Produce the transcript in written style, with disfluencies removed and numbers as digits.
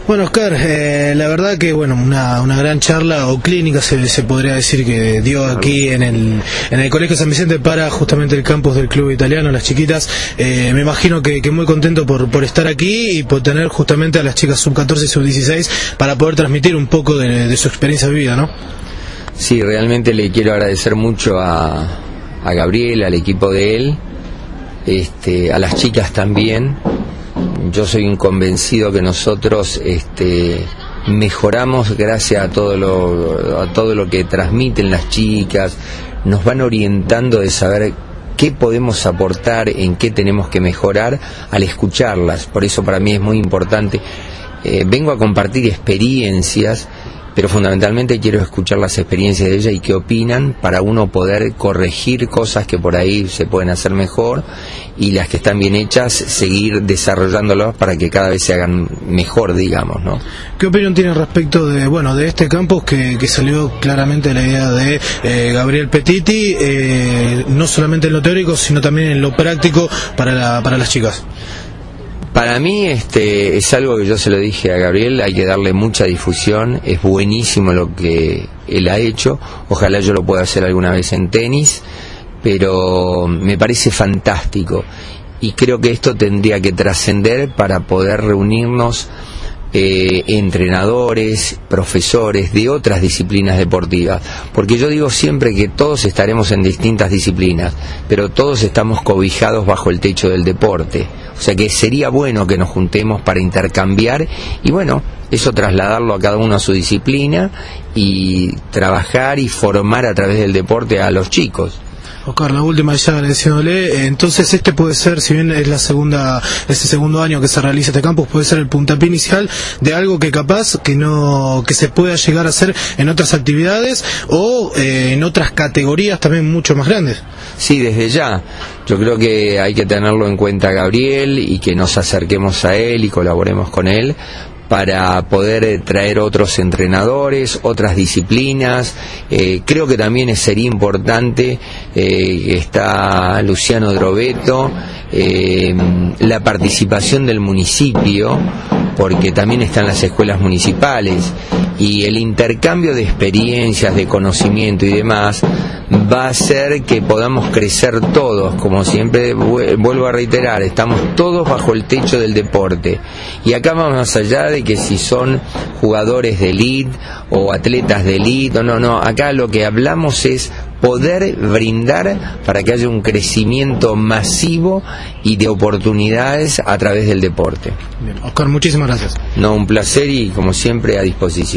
Bueno, Oscar, la verdad que bueno, una gran charla o clínica se podría decir que dio aquí en el Colegio San Vicente para justamente el campus del club italiano, las chiquitas. Me imagino que muy contento por estar aquí y por tener justamente a las chicas sub-14 y sub-16 para poder transmitir un poco de su experiencia vivida, ¿no? Sí, realmente le quiero agradecer mucho a Gabriel, al equipo de él, a las chicas también. Yo soy un convencido que nosotros mejoramos gracias a todo lo que transmiten las chicas, nos van orientando de saber qué podemos aportar, en qué tenemos que mejorar al escucharlas. Por eso para mí es muy importante. Vengo a compartir experiencias, pero fundamentalmente quiero escuchar las experiencias de ellas y qué opinan para uno poder corregir cosas que por ahí se pueden hacer mejor, y las que están bien hechas seguir desarrollándolas para que cada vez se hagan mejor, digamos, ¿no? ¿Qué opinión tiene respecto de este campus que salió claramente la idea de Gabriel Petiti, no solamente en lo teórico sino también en lo práctico para las chicas? Para mí es algo que yo se lo dije a Gabriel, hay que darle mucha difusión, es buenísimo lo que él ha hecho, ojalá yo lo pueda hacer alguna vez en tenis, pero me parece fantástico y creo que esto tendría que trascender para poder reunirnos entrenadores, profesores de otras disciplinas deportivas, porque yo digo siempre que todos estaremos en distintas disciplinas, pero todos estamos cobijados bajo el techo del deporte, o sea que sería bueno que nos juntemos para intercambiar y bueno, eso trasladarlo a cada uno a su disciplina y trabajar y formar a través del deporte a los chicos. Oscar, la última ya agradeciéndole, entonces puede ser, si bien es este segundo año que se realiza este campus, puede ser el puntapié inicial de algo que capaz que se pueda llegar a hacer en otras actividades o en otras categorías también mucho más grandes. Sí, desde ya. Yo creo que hay que tenerlo en cuenta Gabriel y que nos acerquemos a él y colaboremos con él para poder traer otros entrenadores, otras disciplinas. Creo que también sería importante, está Luciano Drobeto, la participación del municipio, porque también están las escuelas municipales, y el intercambio de experiencias, de conocimiento y demás va a hacer que podamos crecer todos. Como siempre vuelvo a reiterar, estamos todos bajo el techo del deporte y acá vamos más allá de que si son jugadores de elite o atletas de elite, no, acá lo que hablamos es poder brindar para que haya un crecimiento masivo y de oportunidades a través del deporte. Bien, Oscar, muchísimas gracias. No, un placer y como siempre a disposición.